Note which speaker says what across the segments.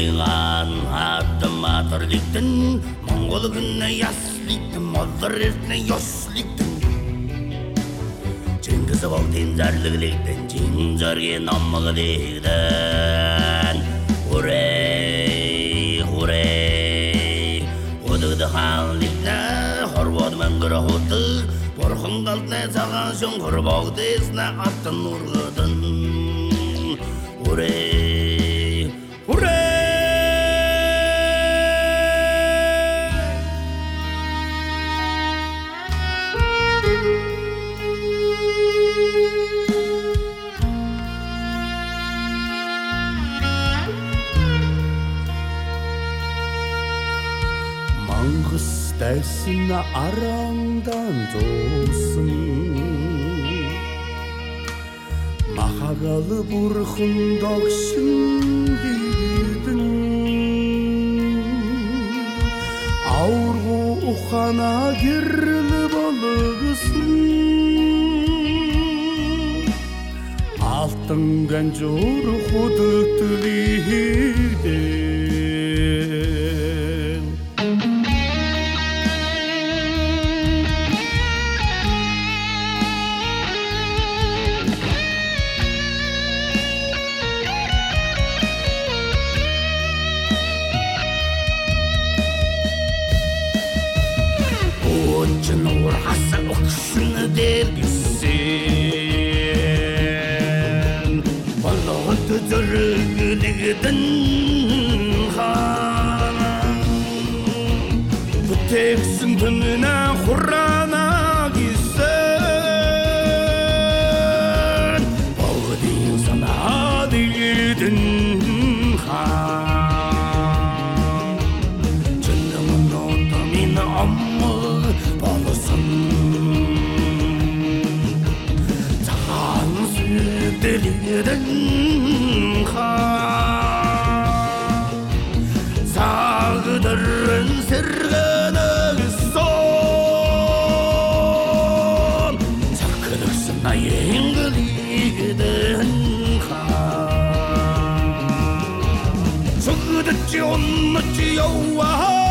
Speaker 1: Мыңған аттым атырликтін, Моңғол күнне ясликтін, Молдар ертіне ясликтін. Чингізі болден зарлығыликтін, Чинзарген аммығы дейдін. Хурей, хурей, Худыды халликні, Хорвады мәңгірі худы, Борхын қалтны саған шын құрбағдесіне аттын ұрғыдын. Хурей, хурей.
Speaker 2: Маңғыстайсына араңдан жосын, Махағалы бұрқындақ шындейдің, Аурғы ұқана керлі балығысын, Алтынған жор құдықты дейдің.
Speaker 1: Орхасы ұқсыны дергісен, Балғыты жүргілігдің хан. Бұтексің түміне құрана кесен, Балғыдың сана дегетін хан. Жынымын оты мені аммы балысын, Саған сүрделедің хан. Сағыдырын сіргіні сон, Сақыдықсына еңгілейдің хан. Сұғыдычы оннычы яуа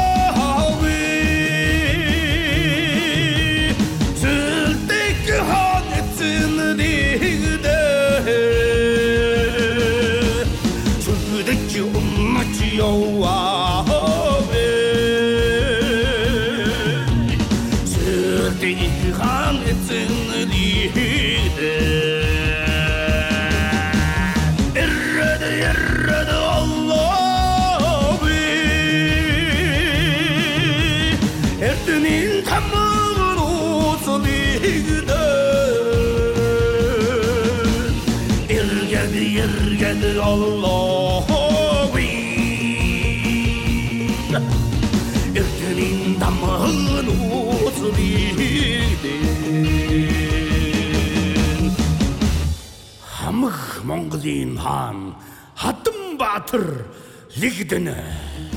Speaker 1: Ertenin damağın otu bildin. Hamıq Monğolin han, Hatım Batır ligdini.